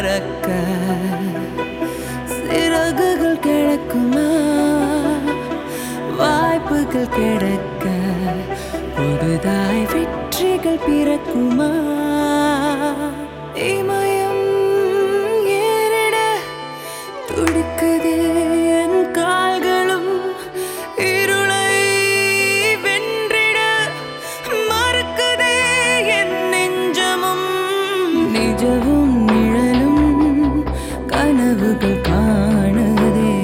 பறக்க சிறகுகள் கிடைக்குமா வாய்ப்புகள் கிடைக்க புதுதாய் வெற்றிகள் பிறக்குமா இமயம் ஏறிட துடிக்குதே என் கால்களும் இருளை வென்றிட மறுக்குதே என் நெஞ்சமும் நிஜமும் நிழலும் கனவுகள் காணுதே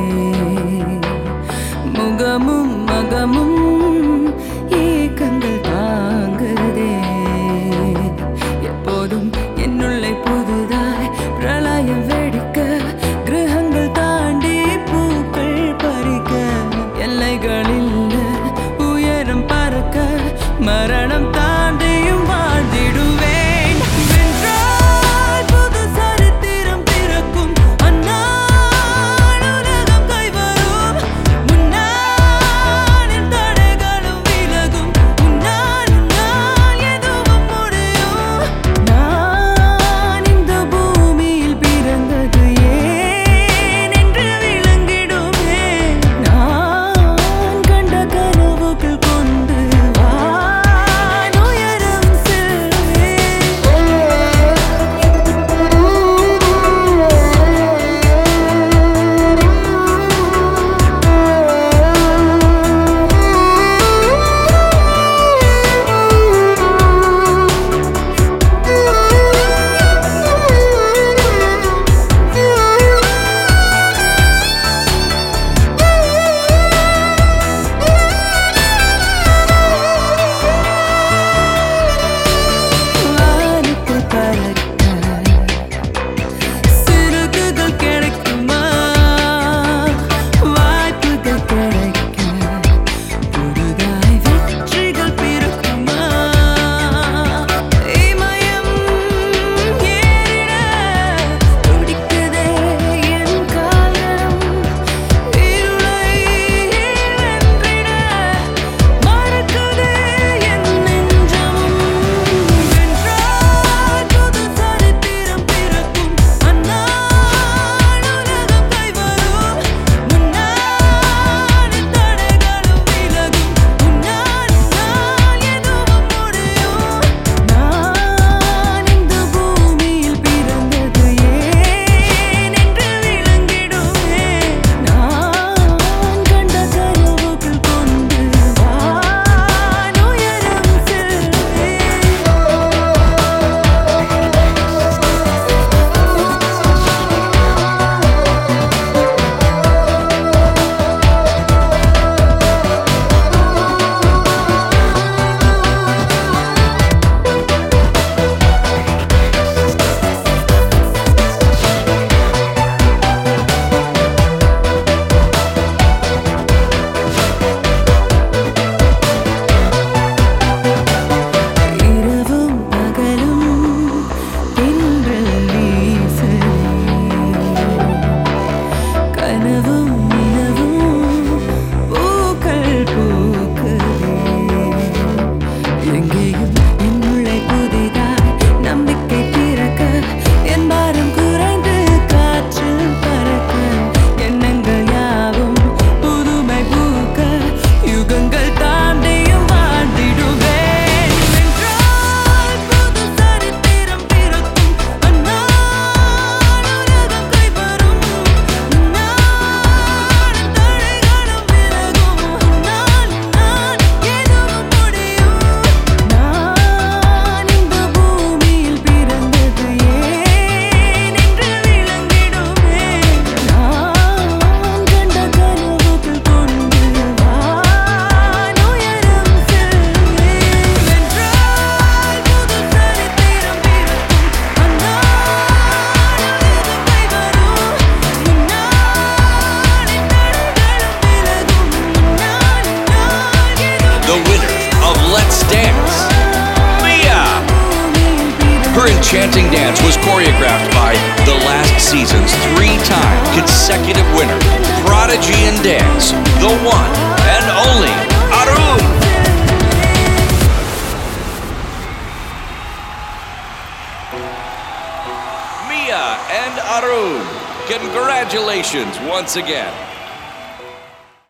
முகமும் மகமும் ஏக்கங்கள் தாங்குதே எப்போதும் என்னுள்ளே புதுதாய் பிரளயம் வெடிக்க கிரகங்கள் தாண்டி பூக்கள் பறிக்க எல்லைகளில் உயரம் பறக்க மரணம் தாண்டியும் வாழ்ந்திடுவேன் வென்றால் புது சரித்திரம் பிறக்கும் அந்நாள் உலகம் கைவரும் முன்னால் என் தடைகளும் விலகும் உன்னால் எதுவும் முடியும் நான் இந்த பூமியில் பிறந்தது ஏன் என்று விளங்கிடுமே நான் கண்ட கனவுகள் கொண்டு வான் உயரம் செல்வேன் வானுக்கு பறக்க சிறகுகள் கிடைக்குமா வாய்ப்புகள் கிடைக்க புதுதாய் வெற்றிகள் பிறக்குமா இமயம் ஏறிட துடிக்குதே என் கால்களும் இருளை வென்றிட மறுக்குதே என் நெஞ்சமும் வென்றால் புது சரித்திரம் பிறக்கும் அந்நாள் உலகம் கைவரும் முன்னால் என் தடைகளும் விலகும் உன்னால் எதுவும் முடியும் நான் இந்த பூமியில் பிறந்தது ஏன் என்று விளங்கிடுமே நான் கண்ட கனவுகள் கொண்டு வான் உயரம் செல்வேன் இரவும் பகலும் தென்றல் வீசுதே கனவும் நிலவும் பூக்கள் பூக்குதே எங்கேயும் என்னுள்ளே புதிதாய் நம்பிக்கை பிறக்க என் பாரம் குறைந்து காற்றில் பறக்க எண்ணங்கள் யாவும் புதுமை பூக்க யுகங்கள் தாண்டியும் வாழ்ந்திடுவேன் வென்றால் புது சரித்திரம் பிறக்கும் அந்நாள் உலகம் கைவரும் முன்னால் தடைகளும் விலகும் உன்னால் எதுவும் முடியும் நான் இந்த பூமியில் பிறந்தது ஏன் என்று விளங்கிடுமே நான் கண்ட கனவுகள் கொண்டு வான் உயரம் செல்வேன் வென்றால் புது சரித்திரம் பிறக்கும் அந்நாள் உலகம் கைவரும் முன்னால் என் தடைகளும் விலகும் உன்னால் The winner of Let's Dance, Mia. Her enchanting dance was choreographed by the last season's 3-time consecutive winner, Prodigy in Dance, the one and only Arun. Mia and Arun. Congratulations once again.